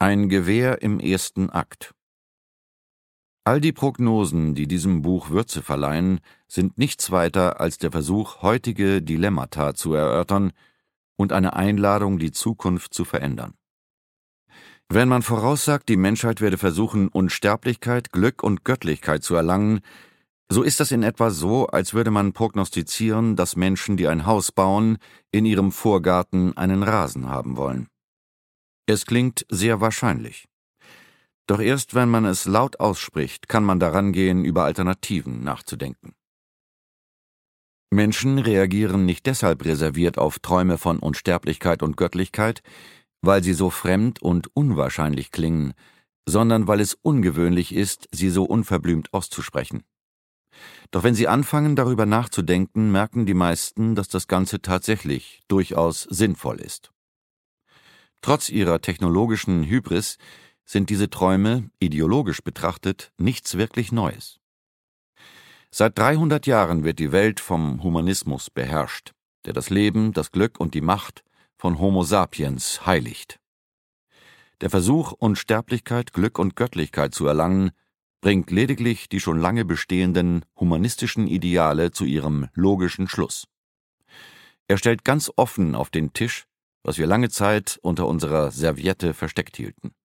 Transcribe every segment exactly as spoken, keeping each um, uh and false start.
Ein Gewehr im ersten Akt. All die Prognosen, die diesem Buch Würze verleihen, sind nichts weiter als der Versuch, heutige Dilemmata zu erörtern und eine Einladung, die Zukunft zu verändern. Wenn man voraussagt, die Menschheit werde versuchen, Unsterblichkeit, Glück und Göttlichkeit zu erlangen, so ist das in etwa so, als würde man prognostizieren, dass Menschen, die ein Haus bauen, in ihrem Vorgarten einen Rasen haben wollen. Es klingt sehr wahrscheinlich. Doch erst wenn man es laut ausspricht, kann man daran gehen, über Alternativen nachzudenken. Menschen reagieren nicht deshalb reserviert auf Träume von Unsterblichkeit und Göttlichkeit, weil sie so fremd und unwahrscheinlich klingen, sondern weil es ungewöhnlich ist, sie so unverblümt auszusprechen. Doch wenn sie anfangen, darüber nachzudenken, merken die meisten, dass das Ganze tatsächlich durchaus sinnvoll ist. Trotz ihrer technologischen Hybris sind diese Träume, ideologisch betrachtet, nichts wirklich Neues. Seit dreihundert Jahren wird die Welt vom Humanismus beherrscht, der das Leben, das Glück und die Macht von Homo sapiens heiligt. Der Versuch, Unsterblichkeit, Glück und Göttlichkeit zu erlangen, bringt lediglich die schon lange bestehenden humanistischen Ideale zu ihrem logischen Schluss. Er stellt ganz offen auf den Tisch, was wir lange Zeit unter unserer Serviette versteckt hielten.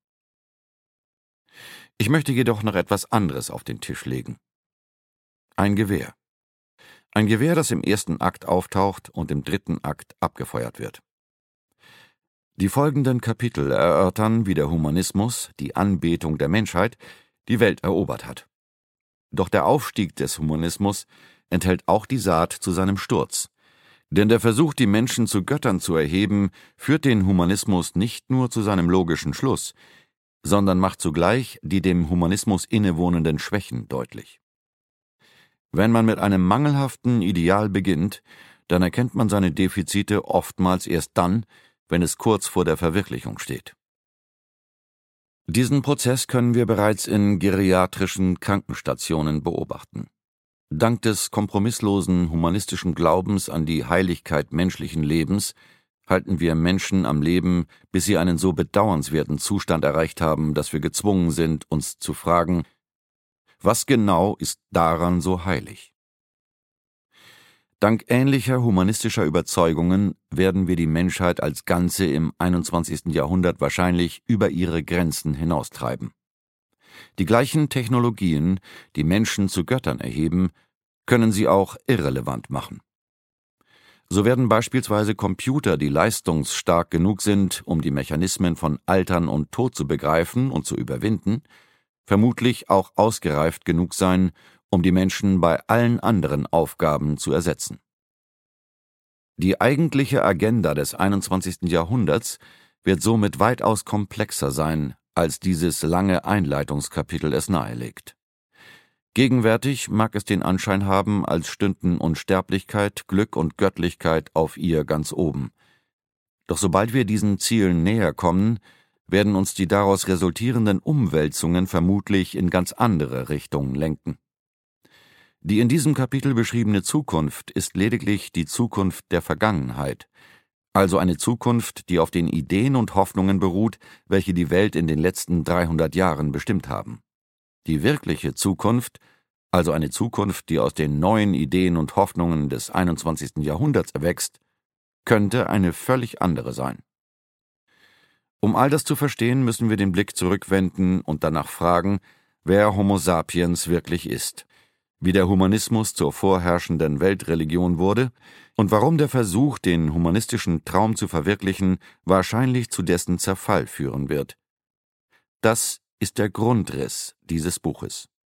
Ich möchte jedoch noch etwas anderes auf den Tisch legen. Ein Gewehr. Ein Gewehr, das im ersten Akt auftaucht und im dritten Akt abgefeuert wird. Die folgenden Kapitel erörtern, wie der Humanismus, die Anbetung der Menschheit, die Welt erobert hat. Doch der Aufstieg des Humanismus enthält auch die Saat zu seinem Sturz. Denn der Versuch, die Menschen zu Göttern zu erheben, führt den Humanismus nicht nur zu seinem logischen Schluss, sondern macht zugleich die dem Humanismus innewohnenden Schwächen deutlich. Wenn man mit einem mangelhaften Ideal beginnt, dann erkennt man seine Defizite oftmals erst dann, wenn es kurz vor der Verwirklichung steht. Diesen Prozess können wir bereits in geriatrischen Krankenstationen beobachten. Dank des kompromisslosen humanistischen Glaubens an die Heiligkeit menschlichen Lebens halten wir Menschen am Leben, bis sie einen so bedauernswerten Zustand erreicht haben, dass wir gezwungen sind, uns zu fragen, was genau ist daran so heilig? Dank ähnlicher humanistischer Überzeugungen werden wir die Menschheit als Ganze im einundzwanzigsten Jahrhundert wahrscheinlich über ihre Grenzen hinaustreiben. Die gleichen Technologien, die Menschen zu Göttern erheben, können sie auch irrelevant machen. So werden beispielsweise Computer, die leistungsstark genug sind, um die Mechanismen von Altern und Tod zu begreifen und zu überwinden, vermutlich auch ausgereift genug sein, um die Menschen bei allen anderen Aufgaben zu ersetzen. Die eigentliche Agenda des einundzwanzigsten Jahrhunderts wird somit weitaus komplexer sein, als dieses lange Einleitungskapitel es nahelegt. Gegenwärtig mag es den Anschein haben, als stünden Unsterblichkeit, Glück und Göttlichkeit auf ihr ganz oben. Doch sobald wir diesen Zielen näher kommen, werden uns die daraus resultierenden Umwälzungen vermutlich in ganz andere Richtungen lenken. Die in diesem Kapitel beschriebene Zukunft ist lediglich die Zukunft der Vergangenheit, also eine Zukunft, die auf den Ideen und Hoffnungen beruht, welche die Welt in den letzten dreihundert Jahren bestimmt haben. Die wirkliche Zukunft, also eine Zukunft, die aus den neuen Ideen und Hoffnungen des einundzwanzigsten Jahrhunderts erwächst, könnte eine völlig andere sein. Um all das zu verstehen, müssen wir den Blick zurückwenden und danach fragen, wer Homo sapiens wirklich ist, wie der Humanismus zur vorherrschenden Weltreligion wurde und warum der Versuch, den humanistischen Traum zu verwirklichen, wahrscheinlich zu dessen Zerfall führen wird. Das ist der Grundriss dieses Buches.